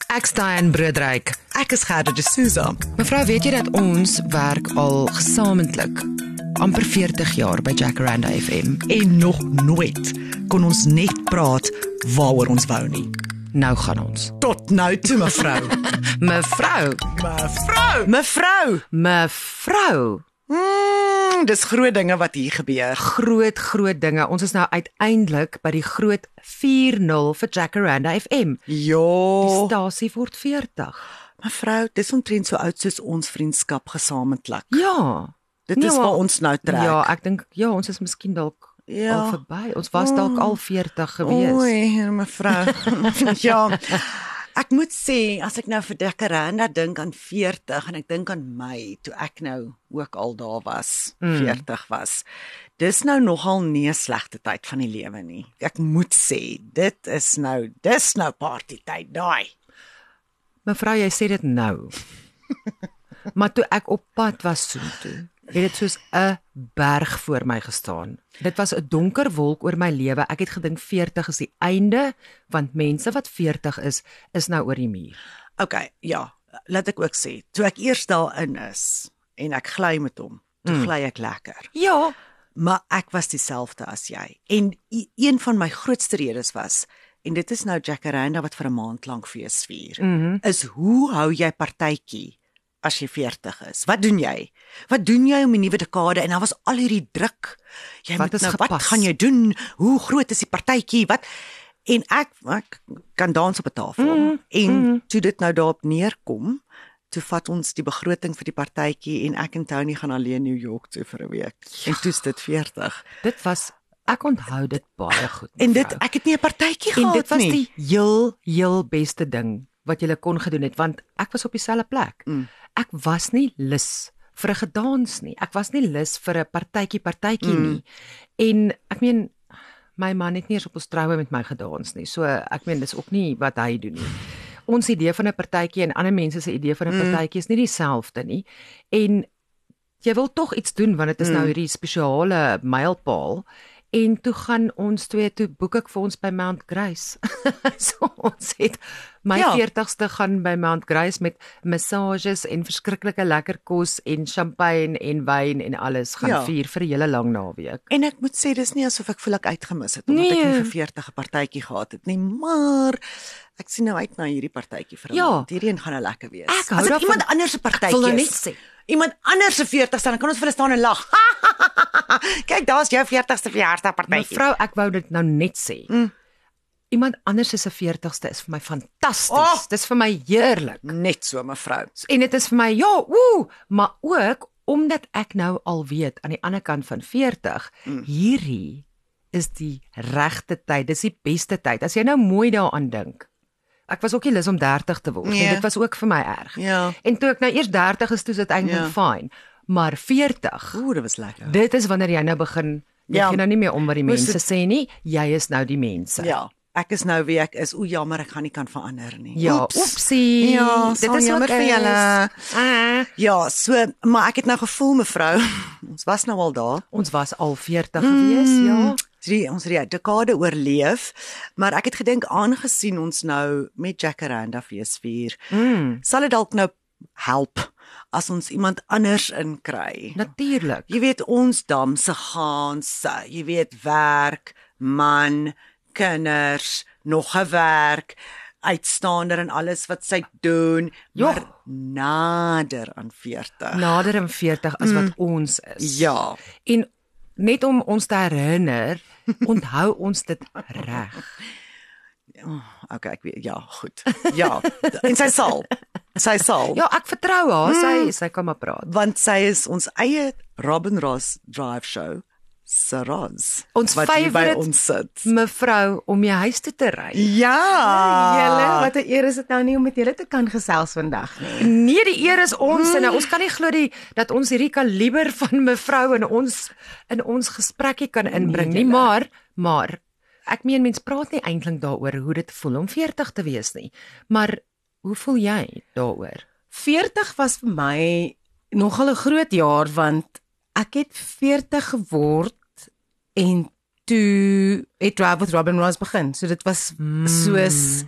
Ek's Diane Broodryk. Ek is Gerda de Souza. Mevrou, weet jy dat ons werk al gesamentlik amper 40 jaar by Jacaranda FM? En nog nooit kon ons net praat waaroor ons wou nie. Nou gaan ons. Tot nou toe, mevrou. Mevrou. Dis groot dinge wat hier gebeur. Groot dinge. Ons is nou uiteindelik by die groot 4-0 vir Jacaranda FM. Die Ja, stasie word 40. mevrou, dis omtrent so oud soos ons vriendskap gesamentlik. Ja. Dit is Nee, maar- waar ons nou trek. Ja, ek dink ons is miskien dalk al verby. Ons was dalk al 40 gewees. Oei, mevrou. Ja. Ek moet sê, as ek nou vir Jacaranda dink aan 40 en ek dink aan my toe ek nou ook al daar was, 40 was. Dis nou nogal nie 'n slegte tyd van die lewe nie. Ek moet sê, dis nou partytyd daai. Mevrou, jy sê dit nou. Maar toe ek op pad was soontoe, het dit soos 'n berg voor my gestaan. Dit was 'n donker wolk oor my lewe. Ek het gedink 40 is die einde, want mense wat 40 is nou oor die muur. Okay, ja, laat ek ook sê, toe ek eers daarin is en ek gly met hom, toe gly ek lekker. Ja, Maar ek was dieselfde as jy. En een van my grootste redes was, en dit is nou Jacaranda wat vir 'n maand lank fees vier, is hoe hou jy partytjie as jy 40 is? Wat doen jy? Wat doen jy om die nuwe dekade? En daar was al hierdie druk. Jy Wat moet is nou, gepas? wat gaan jy doen? Hoe groot is die partytjie? Wat? En ek kan dans op 'n tafel. En toe dit nou daarop neerkom, toe vat ons die begroting vir die partytjie en ek en Tony gaan alleen New York toe vir 'n week. En toe's dit 40. dit was, ek onthou dit baie goed. En dit, mevrou. ek het nie 'n partytjie En gehad dit was nie. die heel beste ding wat jy kon gedoen het, want ek was op dieselfde plek. Ek was nie lus vir 'n gedans nie. Ek was nie lus vir 'n partytjie nie. En ek meen, my man het nie eens op ons troue met my gedans nie. So ek meen, dis ook nie wat hy doen nie. Ons idee van 'n partytjie en ander mense se idee van 'n partytjie is nie dieselfde nie. En jy wil tog iets doen want dit is nou hierdie spesiale mylpaal. En toe gaan ons toe boek ek vir ons by Mount Grace. So ons het my Ja. 40ste gaan by Mount Grace met massages en verskriklike lekker kos en champagne en wyn en alles gaan Ja. vier vir 'n hele lang naweek. En ek moet sê, dis nie asof ek voel ek uitgemis het, omdat ek Nee. nie vir 40 'n partytjie gehad het nie, maar ek sien nou uit na hierdie partytjie vir 'n Ja. maand. Hierdie een gaan nou lekker wees. Ek hou As ek daarvan. iemand anders se partytjie Ek wil nou is, net sê. Iemand anders se 40ste, dan kan ons vir hulle staan en lag. Kyk, daar's jou 40ste verjaarsdagpartytjie. Mevrou, ek wou dit nou net sê. Iemand anders se 40ste is vir my fantasties. Oh! Dis vir my heerlik. Net so, mevrou. En dit is vir my, ja, maar ook omdat ek nou al weet aan die ander kant van 40, hierdie is die regte tyd, dis die beste tyd. As jy nou mooi daaraan dink. Ek was ook nie lus om 30 te word nie. Nee. Dit was ook vir my erg. Ja. En toe ek nou eers 30 is, toe is dit eintlik fyn. Maar 40, Dit was lekker. dit is wanneer jy nou begin, jy Ja. gee nou nie meer om wat die Moes mense dit- sê nie, jy is nou die mense. Ja, ek is nou wie ek is. O, jammer, ek gaan nie kan verander nie. Ja, Oeps. oepsie. Ja, dit sal is jammer ook vir julle. Ah. Ja, so, maar ek het nou gevoel, mevrou, ons was nou al daar. Ons was al 40 gewees, ja. Ons het die dekade oorleef, maar ek het gedink aangesien ons nou met Jacaranda fees vier, sal dit dalk nou help as ons iemand anders inkry. Natuurlik. Jy weet ons damse gaans, jy weet werk, man, kinders, nog 'n werk, uitstaander en alles wat sy doen, Ja. maar nader aan 40. Nader aan 40 as wat ons is. Ja. En net om ons te herinner, onthou ons dit reg. Okay, ek weet, ja, goed. Ja, en sy sal. Sy sal. Ja, ek vertrou haar, sy kan maar praat. Want sy is ons eie Robin Ross Drive Show, Saraz. Ons wat hier by favourite ons sit. Mevrou, om jy huis toe te ry. Ja. Julle, wat 'n eer is dit nou nie om met julle te kan gesels vandag nie. Nee, die eer is ons en ons kan nie glo dat ons hierdie kaliber van mevrou in ons gesprekkie kan inbring nie, maar ek meen mens praat nie eintlik daaroor hoe dit voel om 40 te wees nie. Maar hoe voel jy daaroor? 40 was vir my nogal 'n groot jaar want ek het 40 geword en toe het Drive with Robin Ross begin. So dit was soos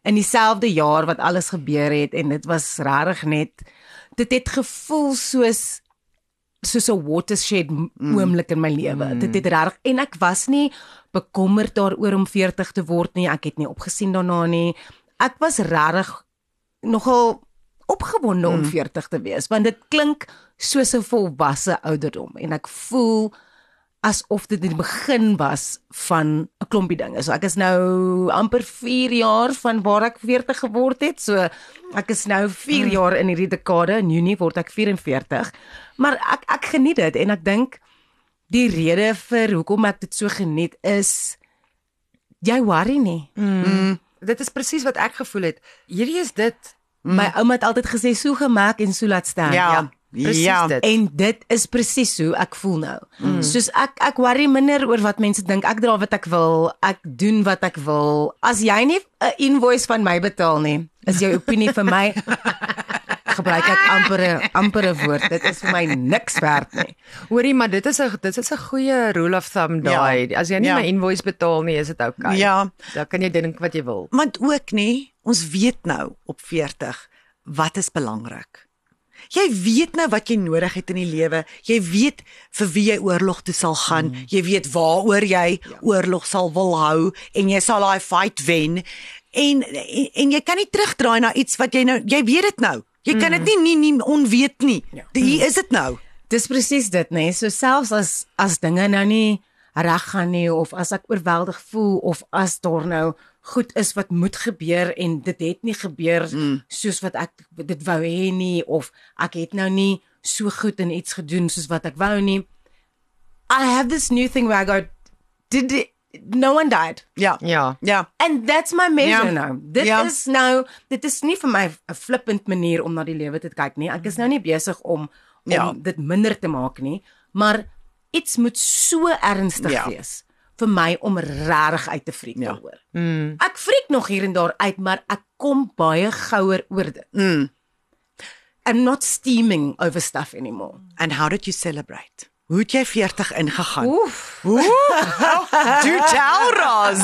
in dieselfde jaar wat alles gebeur het en dit was regtig net dit het gevoel soos 'n watershed oomblik in my lewe. Dit het regtig en ek was nie bekommerd daaroor om 40 te word nie. Ek het nie opgesien daarna nie. Ek was regtig nogal opgewonde om 40 te wees want dit klink soos 'n volwasse ouderdom en ek voel asof dit die begin was van 'n klompie dinge. So ek is nou amper 4 jaar van waar ek 40 geword het. So ek is nou 4 jaar in hierdie dekade. In Junie word ek 44. Maar ek geniet dit en ek dink die rede vir hoekom ek dit so geniet is jy worry nie. Dit is presies wat ek gevoel het. Hierdie is dit. My ouma het altyd gesê so gemaak en so laat staan. Ja. Presies dit. En dit is presies hoe ek voel nou. Soos ek worry minder oor wat mense dink. Ek dra wat ek wil, ek doen wat ek wil. As jy nie 'n invoice van my betaal nie, is jou opinie vir my gebruik ek amper 'n woord. Dit is vir my niks werd nie. Hoorie, maar dit is 'n goeie rule of thumb daai. As jy nie my invoice betaal nie, is dit okay. Ja. Dan kan jy dink wat jy wil. Want ook nie, ons weet nou op 40 wat is belangrik. Jy weet nou wat jy nodig het in die lewe. Jy weet vir wie jy oorlog toe sal gaan. Jy weet waaroor jy oorlog sal wil hou en jy sal daai fight wen. En jy kan nie terugdraai na iets wat jy weet dit nou. Jy kan dit nie onweet nie. Hier is dit nou. Dis presies dit, nee. So selfs as dinge nou nie reg gaan nie of as ek oorweldig voel of as daar nou goed is wat moet gebeur en dit het nie gebeur soos wat ek dit wou hê nie of ek het nou nie so goed in iets gedoen soos wat ek wou nie. I have this new thing where I go, no one died. Ja. And that's my measure now. Dit Ja. dit is nie vir my 'n flippend manier om na die lewe te kyk nie. Ek is nou nie besig om dit minder te maak nie, maar iets moet so ernstig wees vir my om regtig uit te freak daaroor. Ek freak nog hier en daar uit, maar ek kom baie gouer oor dit. I'm not steaming over stuff anymore. And how did you celebrate? Hoe het jy 40 ingegaan? Oef. Do tell, Roz.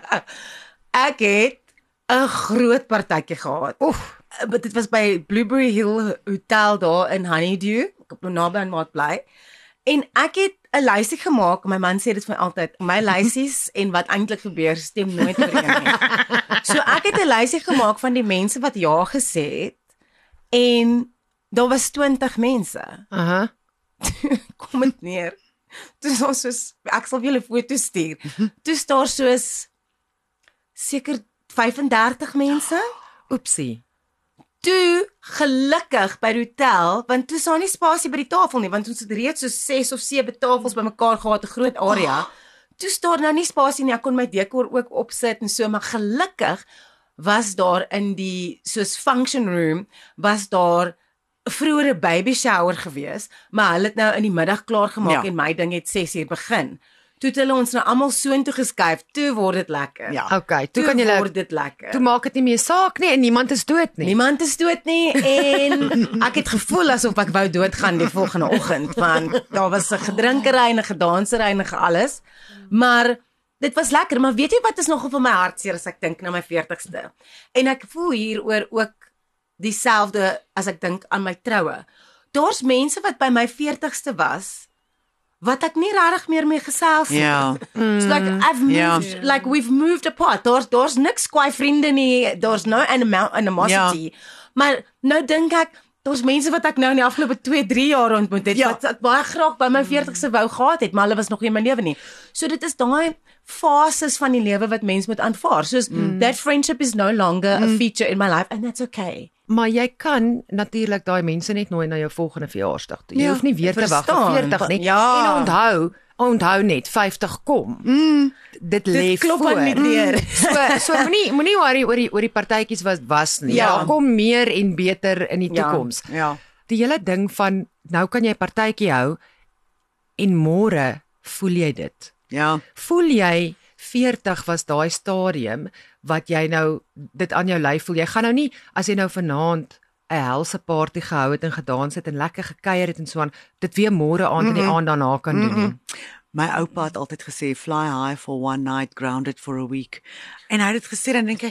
Ek het 'n groot partytjie gehad. But dit was by Blueberry Hill Hotel daar in Honeydew. Ek het naby aan waar ek bly. En ek het 'n lysie gemaak. My man sê dit vir my altyd. My lysies en wat eintlik gebeur stem nooit ooreen nie. So ek het 'n lysie gemaak van die mense wat ja gesê het en daar was 20 mense. Kom dit neer. Toe is ons soos ek sal vir julle foto's stuur. Toe staan soos seker 35 mense. Oepsie. Toe gelukkig by die hotel, want toe is daar nie spasie by die tafel nie, want ons het reeds so 6 of 7 tafels bymekaar gehad, 'n groot area. Toe staan nou nie spasie nie, ek kon my dekor ook opsit en so, maar gelukkig was daar in die soos function room was daar 'n vroeëre baby shower gewees, maar hulle het nou in die middag klaar gemaak en my ding het 6:00 begin. Toe het hulle ons nou almal soontoe geskuif. Toe word dit lekker. Ja. Okay, toe kan jy word dit lekker. Toe maak dit nie meer saak nie en niemand is dood nie. Niemand is dood nie en ek het gevoel asof ek wou doodgaan die volgende oggend want daar was 'n gedrinkery en 'n gedansery en alles. Maar dit was lekker, maar weet jy wat is nogal vir my hartseer as ek dink na my 40ste. En ek voel hieroor ook dieselfde as ek dink aan my troue. Daar's mense wat by my 40ste was wat ek nie regtig meer mee gesels nie. Ja. It's like I've moved, like we've moved apart. Daar's niks kwaai vriende nie. Daar's no animosity. Maar nou dink ek daar's mense wat ek nou in die afgelope 2-3 jaar ontmoet het wat ek baie graag by my 40ste wou gehad het, maar hulle was nog nie in my lewe nie. So dit is daai fases van die lewe wat mens moet aanvaar. Soos that friendship is no longer a feature in my life and that's okay. Maar jy kan natuurlik daai mense net nooi na jou volgende verjaarsdag toe. Jy hoef nie weer te wag vir 40 nie. En onthou net 50 kom. Dit lê klop voor. aan die deur. So moenie worry oor die partytjies wat was nie. Daar kom meer en beter in die toekoms. Ja. Die hele ding van nou kan jy partytjie hou en môre voel jy dit. Ja. Voel jy 40 was daai stadium wat jy nou dit aan jou lyf voel. Jy gaan nou nie as jy nou vanaand 'n helse party gehou het en gedans het en lekker gekuier het en so aan, dit weer môre aand en die aand daarna kan doen nie. My oupa het altyd gesê fly high for one night, grounded for a week. En hy het dit gesê dan dink ek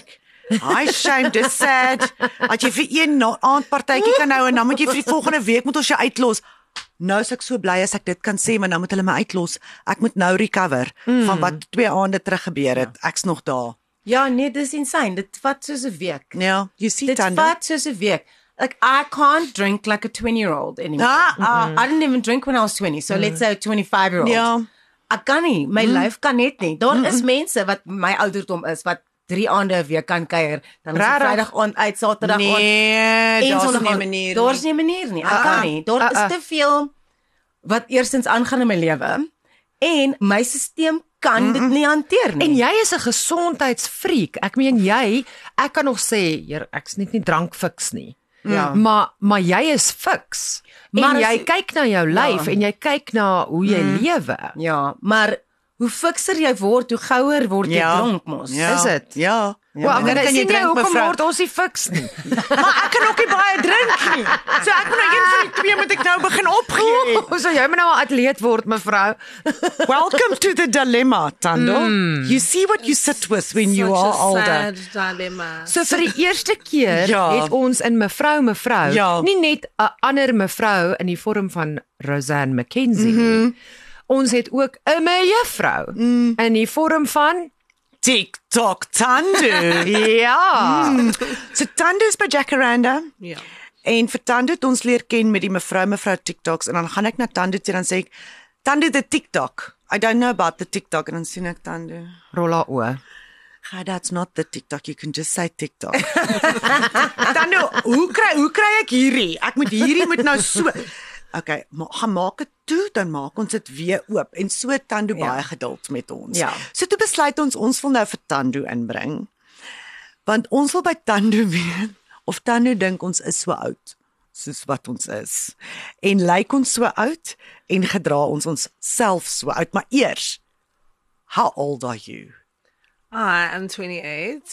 Hi shame, dis sad. Dat jy vir een aandpartytjie kan hou en dan moet jy vir die volgende week moet ons jou uitlos. Nou is ek so bly as ek dit kan sê, maar nou moet hulle my uitlos. Ek moet nou recover van wat 2 aande terug gebeur het. Ek's nog daar. Ja, nee, dis insane. Dit vat soos 'n week. Ja, you see Dit Tando. vat soos 'n week. Like, I can't drink like a 20-year-old anymore. I didn't even drink when I was 20, so let's say a 25-year-old. Ja. Ek kan nie, my lyf kan net nie. Daar is mense wat my ouderdom is, wat 3 aande 'n week kan kuier, dan is dit Vrydag aand uit, Saterdag aand. Nee, daar's nie 'n manier. Daar's nie 'n manier nie. Ek kan nie. Daar is te veel wat eerstens aangaan in my lewe en my stelsel kan dit nie hanteer nie. En jy is 'n gesondheidsfreak. Ek meen ek kan nog sê, ek's net nie drankfiks nie. Ja. Maar jy is fiks. Maar En as- jy kyk na jou lyf en jy kyk na hoe jy lewe. Ja, maar hoe fikser jy word, hoe gouer word jy dronk mos. Ja. Is dit? Ja. Wel, en dan kan jy drink, hoekom mevrou. word ons nie fiks nie? Maar ek kan ook nie baie drink nie. So ek moet nou een van die twee moet ek nou begin opgee. Hoe sou jy maar nou 'n atleet word, mevrou? Welcome to the dilemma, Tando. You see what you sit with when you are older. Sad dilemma. So vir die eerste keer Ja. het ons in mevrou Ja. nie net 'n ander mevrou in die vorm van Roseanne McKenzie nie. Ons het ook 'n mevrou in die vorm van TikTok Tando. ja. So Tando is by Jacaranda. Ja. En vir Tando het ons leer ken met die mevrou TikToks en dan gaan ek na Tando toe en dan sê ek Tando the TikTok. I don't know about the TikTok en dan sien ek Tando. Rolla o. "Hey, that's not the TikTok. You can just say TikTok." Tando, hoe kry ek hierdie? Ek moet nou so. Okay, gaan maak dit toe, dan maak ons dit weer oop en so Tando baie geduld met ons. Ja. So toe besluit ons wil nou vir Tando inbring. Want ons wil by Tando weet of Tando dink ons is so oud soos wat ons is. En lyk ons so oud en gedra ons self so oud, maar eers, how old are you? I am 28.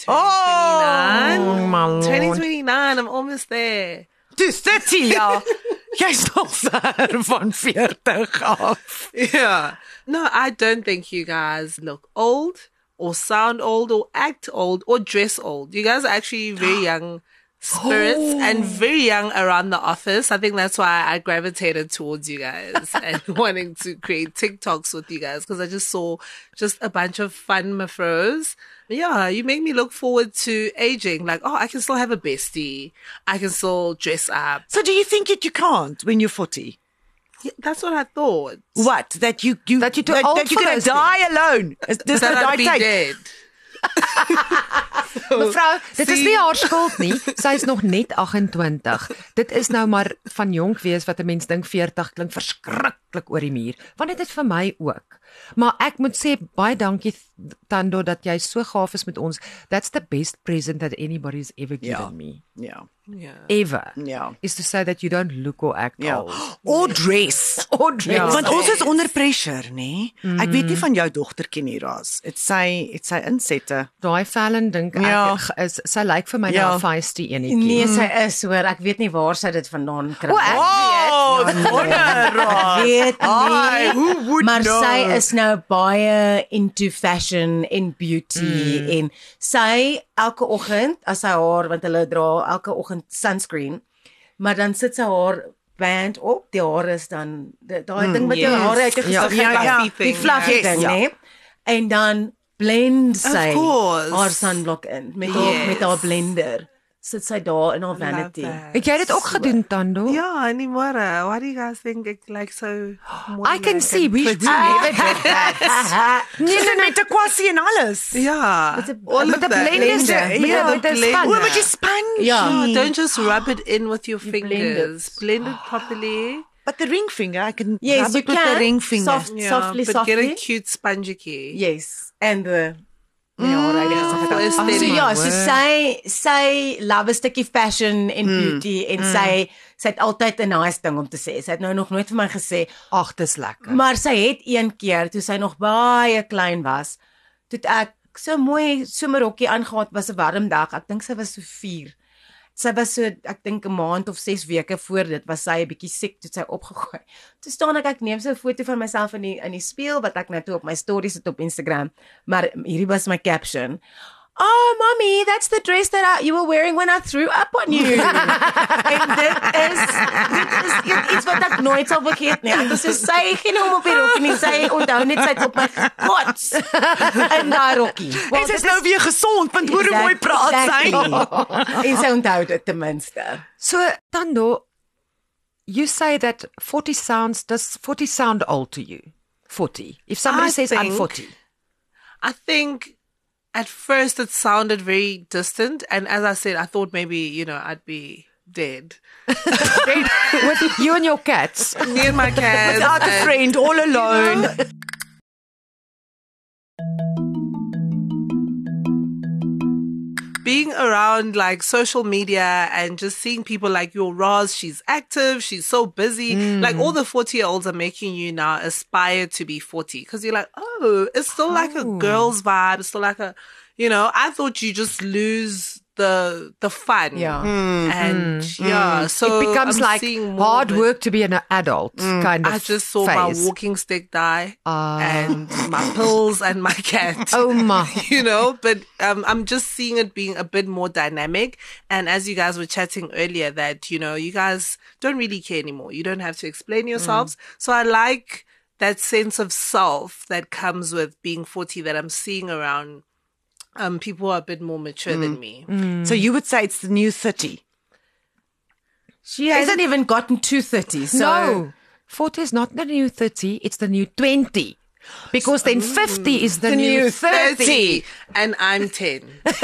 Oh, 29. my lord. 2029, I'm almost there. Dis 30 jaar. Jy's nog ver van 40 af. Yeah. No, I don't think you guys look old or sound old or act old or dress old. You guys are actually very young spirits and very young around the office. I think that's why I gravitated towards you guys and wanting to create TikToks with you guys because I just saw just a bunch of fun mafros. Yeah, you make me look forward to aging. Like, oh, I can still have a bestie. I can still dress up. So do you think that you can't when you're 40? Yeah, that's what I thought. What? That you're too old that you're for gonna those die alone. Dis That nou I'd daai be tyd. dead. Mevrou, dit is nie haar skuld nie. Sy is nog net 28. Dit is nou maar van jonk wees wat 'n mens dink 40 klink verskriklik oor die muur. Want dit is vir my ook. Maar ek moet sê baie dankie Tando dat jy so gaaf is met ons. That's the best present that anybody's ever given me. Ja. Yeah. Ever. Ja. Is to say that you don't look or act Ja. old. Or dress. Or dress. Want ons is onder pressure, nê? Ek weet nie van jou dogtertjie nie, Ras. Dit sy insette. Daai Fallon dink Ja. ek is sy lyk vir my Ja. nou 'n feisty enetjie. Nee, sy is hoor. Ek weet nie waar sy dit vandaan kry. O, ek Oh, wonder. Ek weet Ai, nie. who would Maar know? sy is nou baie into fashion en beauty en sy elke oggend as sy haar want hulle dra elke oggend sunscreen, maar dan sit sy haar band op, die hare is dan daai ding met jou Yes. hare uit jou Ja, gesig, ja, ja. die fluffy Yes, ding, ja. né? En dan blend sy course. haar sunblock in met Yes. haar blender. Sit sy daar in haar vanity. Het jy dit ook gedoen Tando? Yeah, anymore. Why do you guys think it like so? I can see we never did that. Nee, met 'n kwassie en alles. Yeah, Met 'n- all Met of 'n that. blender, Ja, met 'n blender. span. O, met die sponge. Ja. No, don't just rub it in with your blend fingers. Blend it properly. But the ring finger, I can Yes, rub you it with can. the ring finger. Soft, softly, but softly. get a cute spongy key. Yes, and the ja, right. for aesthetic. So ja, so word. sy love 'n stukkie fashion en beauty en sy het altyd 'n nice ding om te sê. Sy het nou nog nooit vir my gesê, Ag, dis lekker. maar sy het een keer toe sy nog baie klein was, toe het ek so mooi somerrokkie aangetree, was 'n warm dag. Ek dink sy was so 4. Sy was so ek dink 'n maand of 6 weke voor dit was sy 'n bietjie siek toe sy opgegooi. Toe staan ek neem so 'n foto van myself in die spieël wat ek nou toe op my stories het op Instagram. Maar hierdie was my caption. oh, mommy, that's the dress that you were wearing when I threw up on you. En dit is iets wat ek nooit sal vergeet nie. Ek was so sy geen hom op die rokkie nie. Sy onthou net sy het op my gekots in daai rokkie. En sy is nou weer gesond, want hoe mooi praat sy. En sy onthou dit ten minste. So, Tando, you say that 40 does 40 sound old to you? 40. If somebody says I'm 40. I think at first it sounded very distant. And as I said, I thought maybe, I'd be dead. With you and your cats. Me and my cats. Without a friend, all alone. Being around like social media and just seeing people like your Roz, she's active, she's so busy. Like all the 40-year-olds are making you now aspire to be 40 because you're like, oh, it's still like a girl's vibe. It's still like a, I thought you just lose the fun. Yeah. So it becomes like hard work to be an adult kind of I just saw phase. my walking stick die and my pills and my cat. Oh my. But I'm just seeing it being a bit more dynamic. And as you guys were chatting earlier that, you guys don't really care anymore. You don't have to explain yourselves. So I like that sense of self that comes with being 40 that I'm seeing around people who are a bit more mature than me. So you would say it's the new 30. She hasn't even gotten to 30. So No, 40 is not the new 30, it's the new 20. Because then 50 is the new 30. And I'm 10.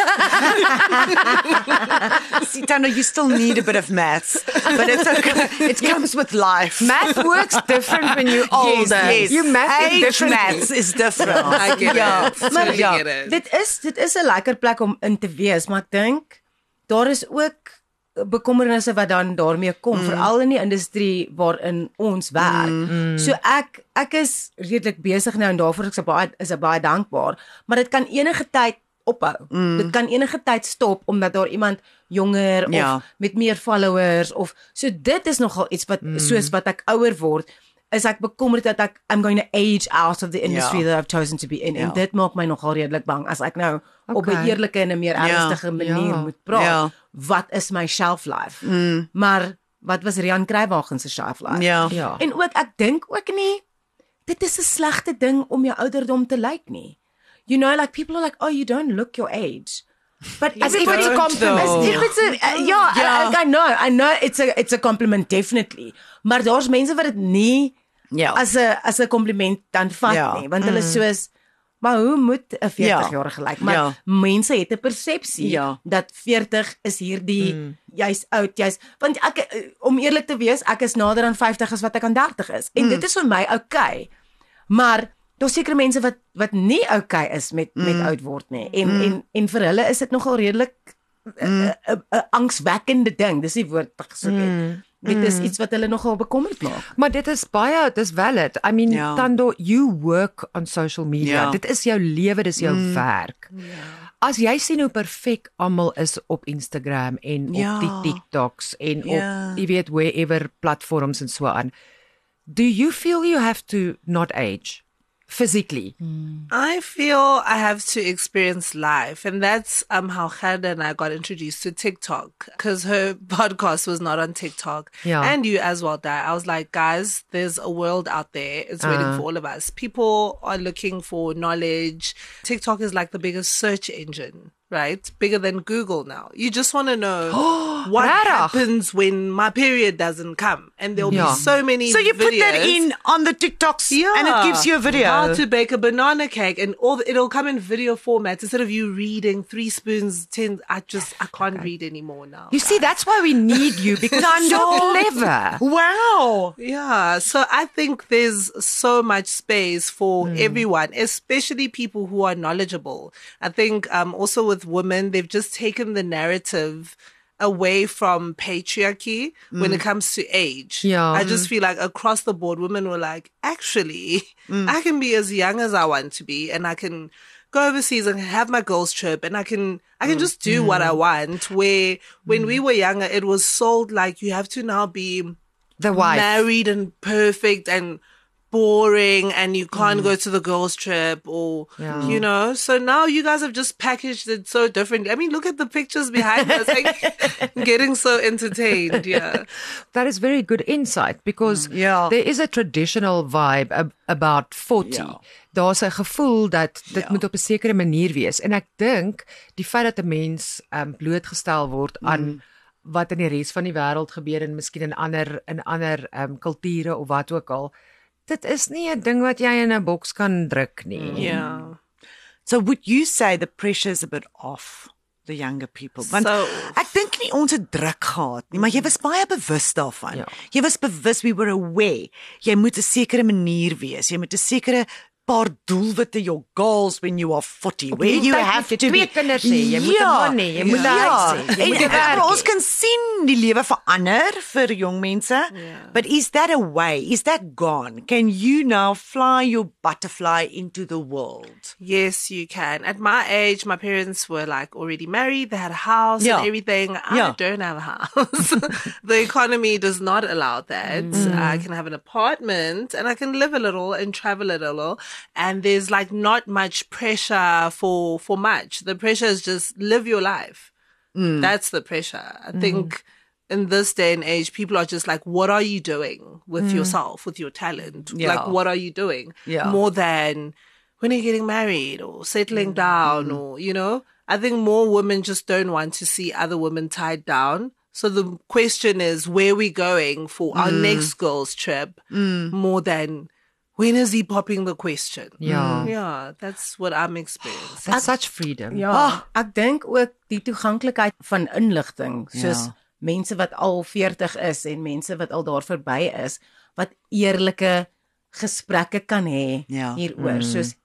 See, Tano, you still need a bit of maths, but it's okay. It comes with life. Math works different when you're older. Yes. You math Age differently. maths is different. I get it. Totally get it. dit is 'n lekker plek om in te wees, maar ek dink daar is ook bekommernisse wat dan daarmee kom, veral in die industrie waarin ons werk. So ek is redelik besig nou en daarvoor is ek baie dankbaar, maar dit kan enige tyd ophou. Dit kan enige tyd stop omdat daar iemand jonger of met meer followers of so dit is nogal iets wat soos wat ek ouer word is ek bekommerd dat I'm going to age out of the industry that I've chosen to be in. En dit maak my nogal redelik bang as ek nou op 'n eerlike en 'n meer ernstige manier moet praat. Wat is my shelf life? Maar wat was Rian Kruiwagen se shelf life? Ja. En ook ek dink ook nie dit is 'n slegte ding om jou ouderdom te lyk nie. Like people are like, oh, you don't look your age. But As if it's a compliment. If it's I know it's a compliment definitely. Maar daar's mense wat dit nie as 'n compliment dan vat nie, want hulle is soos maar hoe moet 'n 40-jarige lyk? Maar mense het 'n persepsie dat 40 is hierdie jy's oud, want om eerlik te wees, ek is nader aan 50 as wat ek aan 30 is. En dit is vir my okay. Maar daar's sekere mense wat nie okay is met oud word nie. En vir hulle is dit nogal redelik 'n angswekkende ding. Dis die woord wat ek gesoek het. Dit is iets wat hulle nogal bekommerd maak. Maar dit is valid. I mean, Tando, you work on social media. Dit is jou lewe, dis jou werk. As jy sien hoe perfek almal is op Instagram en op die TikToks en op jy weet wherever platforms en so aan. Do you feel you have to not age physically? I feel I have to experience life, and that's how Khada and I got introduced to TikTok because her podcast was not on TikTok, and you as well, Dad. I was like, guys, there's a world out there. It's waiting for all of us. People are looking for knowledge. TikTok is like the biggest search engine. Right? Bigger than Google now. You just want to know what happens when my period doesn't come. And there'll be so many videos. So you put that in on the TikToks and it gives you a video. How to bake a banana cake and it'll come in video format instead of you reading 3 spoons, 10. I can't read anymore now. You see, that's why we need you because you're so clever. Wow. Yeah. So I think there's so much space for everyone, especially people who are knowledgeable. I think also with women, they've just taken the narrative away from patriarchy when it comes to age. I just feel like across the board, women were like, actually, I can be as young as I want to be and I can go overseas and have my girls trip and I can just do what I want. Where when we were younger, it was sold like you have to now be the wife, married and perfect and boring and you can't go to the girls' trip or, you know. So now you guys have just packaged it so differently. I mean, look at the pictures behind us. Like, getting so entertained. Yeah. That is very good insight because there is a traditional vibe about 40. Ja. Daar's 'n gevoel dat dit moet op 'n sekere manier wees. En ek dink die feit dat 'n mens blootgestel word aan wat in die res van die wêreld gebeur en miskien in ander kulture of wat ook al, dit is nie 'n ding wat jy in 'n boks kan druk nie. Yeah. So would you say the pressure's a bit off the younger people? Want So- ek dink nie ons het druk gehad nie, maar jy was baie bewus daarvan. Ja. Jy was bewus, we were aware. Jy moet 'n sekere manier wees. Jy moet 'n sekere paar doelwitte, your goals when you are 40, where die you tyd have moet jy to be. 2 kinders hê, jy moet 'n man hê, jy moet 'n huis hê, jy En moet werk ons hê. kan sien die lewe verander vir jong mense. But is that a way? Is that gone? Can you now fly your butterfly into the world? Yes, you can. At my age, my parents were like already married. They had a house Yeah. and everything. I Yeah. don't have a house. The economy does not allow that. I can have an apartment and I can live a little and travel a little. And there's like not much pressure for much. The pressure is just live your life. That's the pressure. I think in this day and age, people are just like, what are you doing with yourself, with your talent? Yeah. Like, what are you doing? Yeah. More than when are you getting married or settling down or, you know, I think more women just don't want to see other women tied down. So the question is where we going for our next girls trip more than when is he popping the question? Ja. Yeah, that's what I'm experiencing. That's such freedom. Ja, ek dink ook die toeganklikheid van inligting, soos mense wat al 40 is en mense wat al daar verby is, wat eerlike gesprekke kan hê hieroor. Soos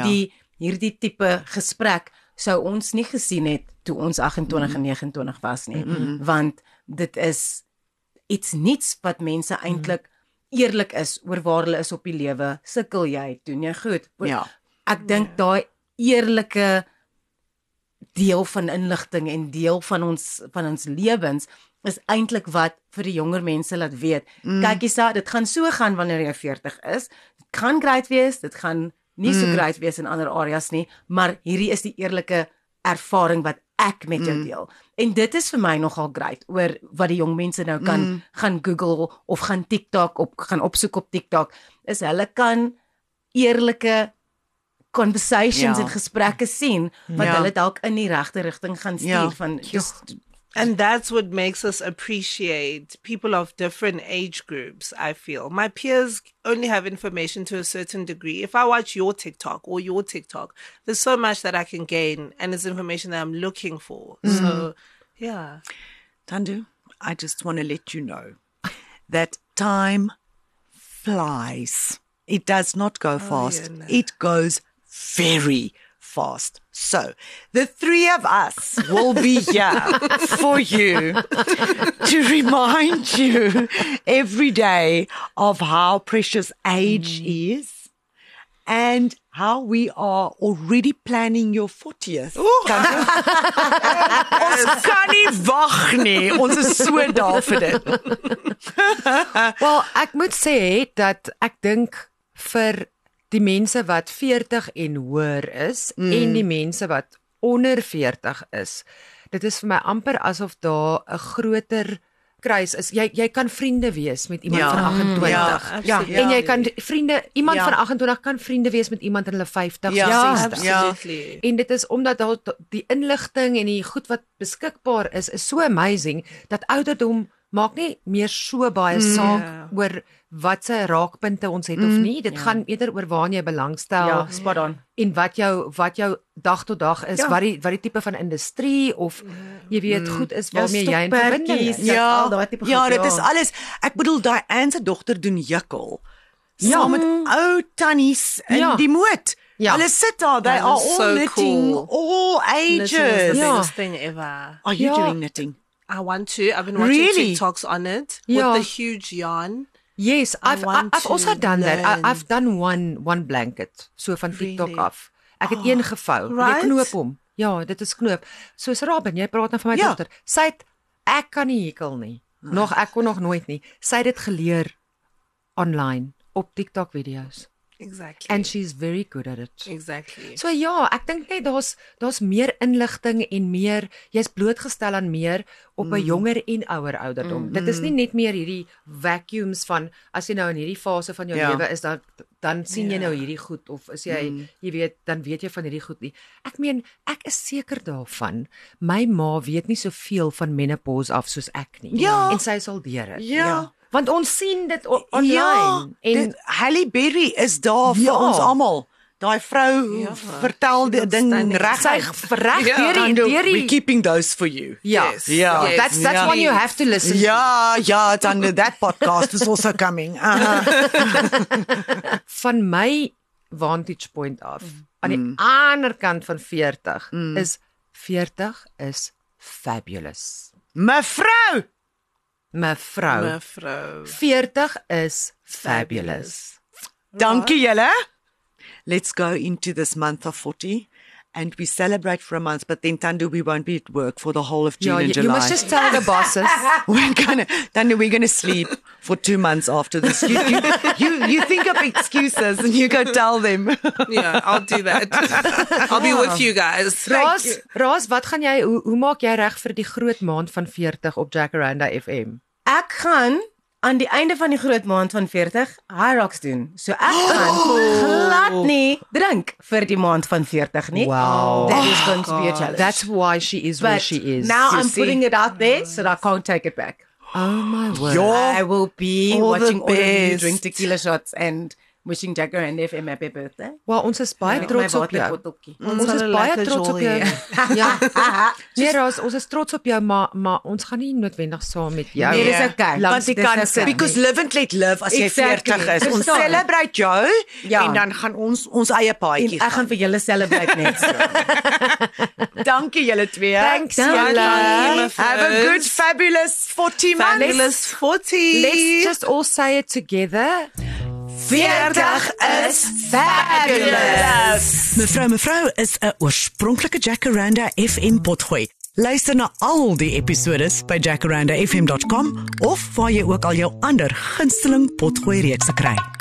hierdie tipe gesprek sou ons nie gesien het toe ons 28 en 29 was nie, want dit is iets niets wat mense eintlik eerlik is oor waar hulle is op die lewe. Sukkel jy, doen jy goed? Ja. Ek dink daai eerlike deel van inligting en deel van ons lewens is eintlik wat vir die jonger mense laat weet. Kyk Isa, dit gaan so gaan wanneer jy 40 is. Dit kan great wees, dit gaan nie so great wees in ander areas nie, maar hierdie is die eerlike ervaring wat ek met jou deel. En dit is vir my nogal great oor wat die jong mense nou kan gaan Google of gaan TikTok gaan opsoek op TikTok, is hulle kan eerlike conversations en gesprekke sien wat hulle dalk in die regte rigting gaan stuur van just And that's what makes us appreciate people of different age groups, I feel. My peers only have information to a certain degree. If I watch your TikTok or your TikTok, there's so much that I can gain and it's information that I'm looking for. So, yeah. Tandu, I just want to let you know that time flies. It does not go fast. yeah, no. It goes very fast. So, the three of us will be here for you to remind you every day of how precious age is and how we are already planning your 40th. Ons kan nie wag nie. Ons is so daar vir dit. Wel, ek moet sê dat ek dink vir die mense wat 40 en hoër is en die mense wat onder 40 is, dit is vir my amper asof daar 'n groter kruis is. Jy kan vriende wees met iemand van 28. En jy kan iemand van 28 kan vriende wees met iemand in hulle 50, 60. Absolutely. En dit is omdat daar die inligting en die goed wat beskikbaar is so amazing dat ouderdom maak nie meer so baie saak oor wat se raakpunte ons het of nie. Dit gaan eerder oor waarna jy belangstel. Ja, spot on. En wat jou dag tot dag is, wat die tipe van industrie of jy weet goed is waarmee jy in verbinding is. al daai tipe Ja, goed, dit is alles. Ek bedoel Diane se dogter doen jukkel. Saam met ou tannies in die moed. Ja. Hulle sit daar. They That are is all so knitting, cool. all Knitting is the ages. biggest thing ever. Are you Ja. doing knitting? I want to. I've been watching Really? TikToks on it Yeah. with the huge yarn. Yes, I've want also to done that. learn. I've done one blanket so van TikTok Really? af. Ek het een gevou. Jy right? knoop hom. Ja, dit is knoop. Soos Robin, jy praat nou van my Ja. dogter. Ek kan nie hekel nie. Ek kon nog nooit nie. Sy het dit geleer online op TikTok video's. Exactly. And she's very good at it. Exactly. So ja, ek dink net daar's meer inligting en meer jy's blootgestel aan meer op 'n jonger en ouer ouderdom. Dit is nie net meer hierdie vacuums van as jy nou in hierdie fase van jou lewe is dan sien jy nou hierdie goed of is jy jy weet dan weet jy van hierdie goed nie. Ek meen ek is seker daarvan my ma weet nie soveel van menopause af soos ek nie. Ja. En sy sal deur dit. Ja. Want ons sien dit online en Halle Berry is daar vir ons almal. Daai vrou vertel die ding reg. Sy reg deur We're keeping those for you. Yes. Yeah. Yes. That's one you have to listen to. Ja, dan that podcast is also coming. Van my vantage point af, aan die ander kant van 40 is 40 is fabulous. Mevrou 40 is fabulous. Dankie julle. Let's go into this month of 40 and we celebrate for a month, but then Tandu, we won't be at work for the whole of June and July. You must just tell the bosses. We're gonna sleep for 2 months after this. You think of excuses and you go tell them. Yeah, I'll do that. I'll be with you guys. Roos, wat gaan jy hoe maak jy reg vir die groot maand van 40 op Jacaranda FM? Ek gaan aan die einde van die groot maand van 40 High Rocks doen. So ek gaan glad nie drink vir die maand van 40 nie. Wow. That is going to be a challenge. That's why she is where she is. Now I'm putting it out there so that I can't take it back. Oh my word. I will be all watching the all of you best. drink tequila shots and wishing Jacaranda FM happy birthday. Well, ons is baie trots op jou. Ons is baie trots op jou. Ja. Nee, Roos, ons is trots op jou, maar ons gaan nie noodwendig saam met jou. Nee, dis okay. Want jy kan sit because live and let live as jy 40 is. Ons celebrate jou en dan gaan ons eie paadjie gaan. Ek gaan vir julle celebrate net so. Dankie julle twee. Thanks julle. Have a good fabulous 40 months. Fabulous 40. Let's just all say it together. 40 is fabulous. Mevrou is 'n oorspronklike Jacaranda FM potgooi. Luister na al die episodes by jacarandafm.com of waar jy ook al jou ander gunsteling potgooi reekse kry.